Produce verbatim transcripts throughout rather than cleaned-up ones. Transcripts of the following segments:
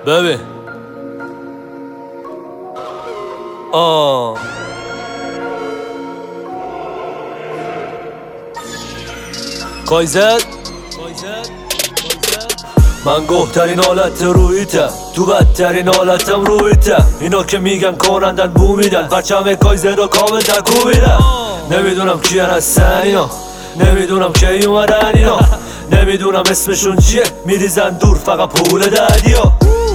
ببین آه کایزر من گوهترین حالت رویتم، تو بدترین حالتم رویتم. اینا که میگن کنندن بو میدن، پرچم کایزر رو کامل تکو میدن. نمیدونم کیان هستن اینا، نمیدونم کی اومدن اینا، نمیدونم اسمشون چیه، میریزن دور فقط پول ددیا.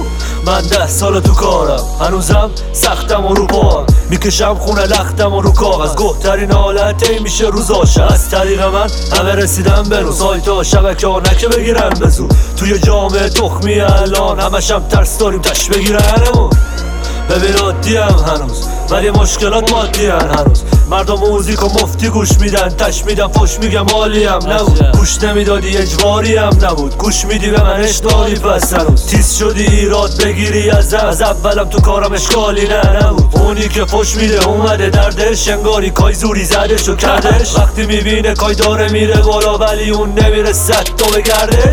من ده سال تو کارم، هنوزم سختم و رو پاهم، میکشم خونه لختم و رو کاغذ. گوهترین حالت این میشه روزاشم. از طریق من همه رسیدم به روز، سایت ها شبکه ها نکه بگیرن بزو. توی جامعه تخمی الان همشم ترس داریم تش بگیرنمون. ببین عادی هم هنوز ولی مشکلات مادی هم هنوز. مردم موزیک و مفتی گوش میدن، تش میدن فش میگم عالی هم نبود. گوش نمیدادی اجباری هم نبود، گوش میدی به من اشتالی. پس هنوز تیز شدی ایراد بگیری ازم، از اولم تو کارم اشکالی نه نبود. اونی که فش میده اومده دردش، انگاری کای زوری زدش و کردش. وقتی میبینه کای داره میره بالا ولی اون نمیره صد تا بگردش.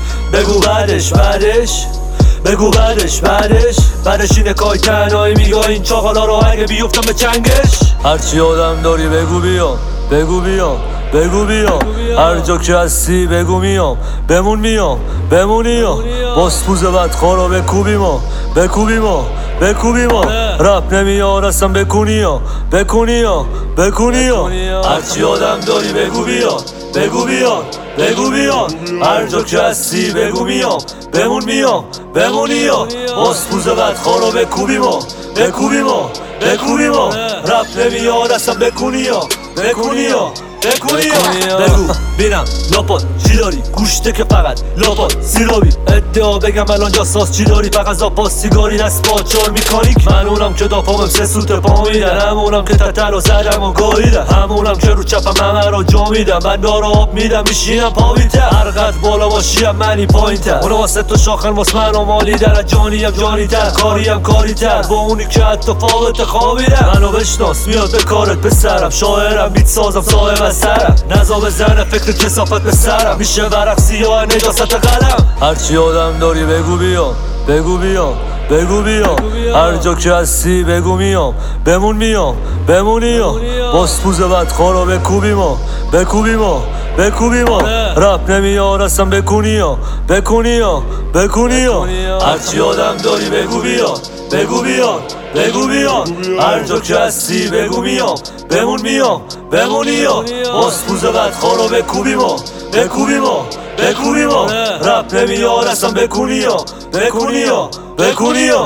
بگو بعدش بعدش بگو بعدش بعدش بعدش اینه کای تنهایی میگه این چاقالا رو اگه بیفتم به چنگش. هرچی آدم داری بگو بیام، بگو بیام، بگو بیام. هر جا که هستی بگو میام، بمون میام، بمونی یا باز پوز بدخوارا بکوبی ما، بکوبی ما، بکوبی ما. رپ نمیاد اصلا بکنی یا بکنی یا بکنی یا. هرچی آدم داری بگو بیام، بگو بیام، بگو بیام. هر جا که هستی بگو میام، بمون میام، بمونی یا باز پوز بدخوارا بکوبی ما، بکوبی ما، بکوبی ما. رپ نمیاد اصلا بکنی یا بکنی یا بکنی یا. بگو بینم لاپات چی داری، گوشته که فقط لاپات سیرابی. ادعا بگم الان جاساس چی داری، فقط زاپاس سیگاری دست با چار میکانیک. من اونم که داپامم سه سوت پا میدن، همونم که تتر و زدم و گاییدم، همونم که رو چپم همه رو جا میدم. من دارا آب میدم میشینم پا بیتر، هر قد بالا باشیم منی پایین تر. اونو واسه تو شاخن واس من و مالی در، جانیم جانی تر، کاریم کاری تر. با اونی که حتی فاقت خوابیدم. منو بشناس میاد به کارت پسرم، شاعرم بیت سازم صاحب اثرم. نزا بزنه فکر کسافت به سرم، میشه ورق سیاه نجاست قلم. هرچی آدم داری بگو بیام، بگو بیام، بگو بیام. هر جا که هستی بگو میام، بمون میام، بمونی یا باز پوز بدخوارا بکوبی ما، بکوبی ما، بکوبی ما. رپ نمیاد اصلا بکنی یا بکنی یا بکنی یا. هرچی آدم داری بگو بیام، بگو بیام، بگو بیام. هر جا که هستی بگو میام، بمون میام، بمونی یا باز پوز بدخوارا بکوبی ما، بکوبی ما، بکوبی ما. رپ نمیاد اصلا بکنی یا بکنی یا بکنی یا.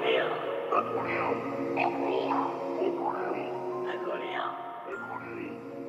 Economía.